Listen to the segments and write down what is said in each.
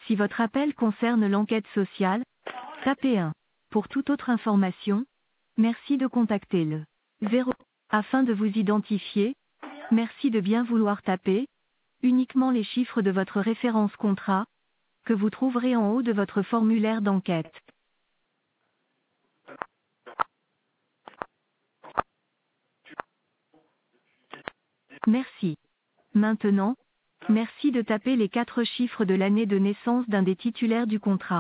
Si votre appel concerne l'enquête sociale, tapez 1. Pour toute autre information, merci de contacter le 0. Afin de vous identifier, merci de bien vouloir taper uniquement les chiffres de votre référence contrat, que vous trouverez en haut de votre formulaire d'enquête. Merci. Maintenant, merci de taper les 4 chiffres de l'année de naissance d'un des titulaires du contrat.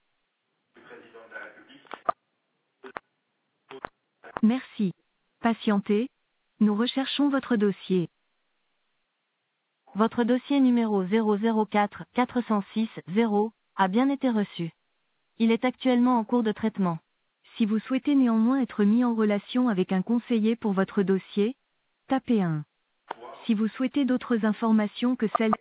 Merci. Patientez, nous recherchons votre dossier. Votre dossier numéro 004 406 0 a bien été reçu. Il est actuellement en cours de traitement. Si vous souhaitez néanmoins être mis en relation avec un conseiller pour votre dossier, tapez 1. Si vous souhaitez d'autres informations que celles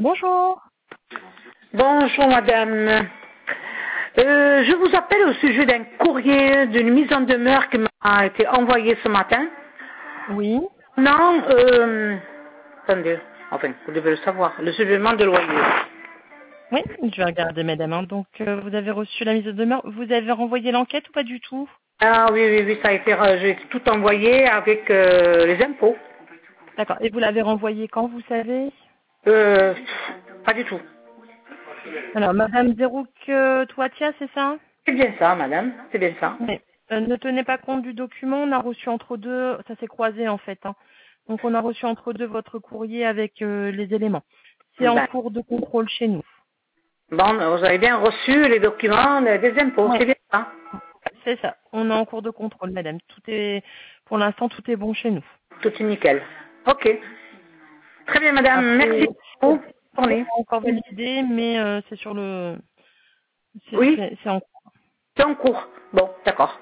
Bonjour. Bonjour madame. Je vous appelle au sujet d'un courrier d'une mise en demeure qui m'a été envoyé ce matin. Oui. Non, attendez, enfin, vous devez le savoir, le supplément de loyer. Oui, je vais regarder, madame. Hein. Donc, vous avez reçu la mise de demeure. Vous avez renvoyé l'enquête ou pas du tout? Ah oui, oui, oui, ça a été, j'ai tout envoyé avec les impôts. D'accord. Et vous l'avez renvoyé quand, vous savez? Euh, Pas du tout. Alors, madame Zerouk Touatia, c'est ça? C'est bien ça, madame, c'est bien ça. Oui. Ne tenez pas compte du document. On a reçu entre deux. Ça s'est croisé, en fait. Hein. Donc, on a reçu entre deux votre courrier avec les éléments. C'est en Ben, cours de contrôle chez nous. bon, vous avez bien reçu les documents des impôts, Oui. c'est bien ça. C'est ça. On est en cours de contrôle, madame. Tout est, pour l'instant, tout est bon chez nous. Tout est nickel. Ok. Très bien, madame, Après, merci beaucoup. c'est Tournez. pas encore validé, mais c'est sur le, Oui, c'est en. c'est en cours. Bon, d'accord.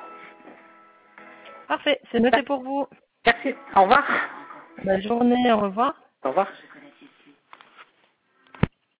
Parfait. C'est noté pour vous. Merci. Au revoir. Bonne journée. Au revoir. Au revoir.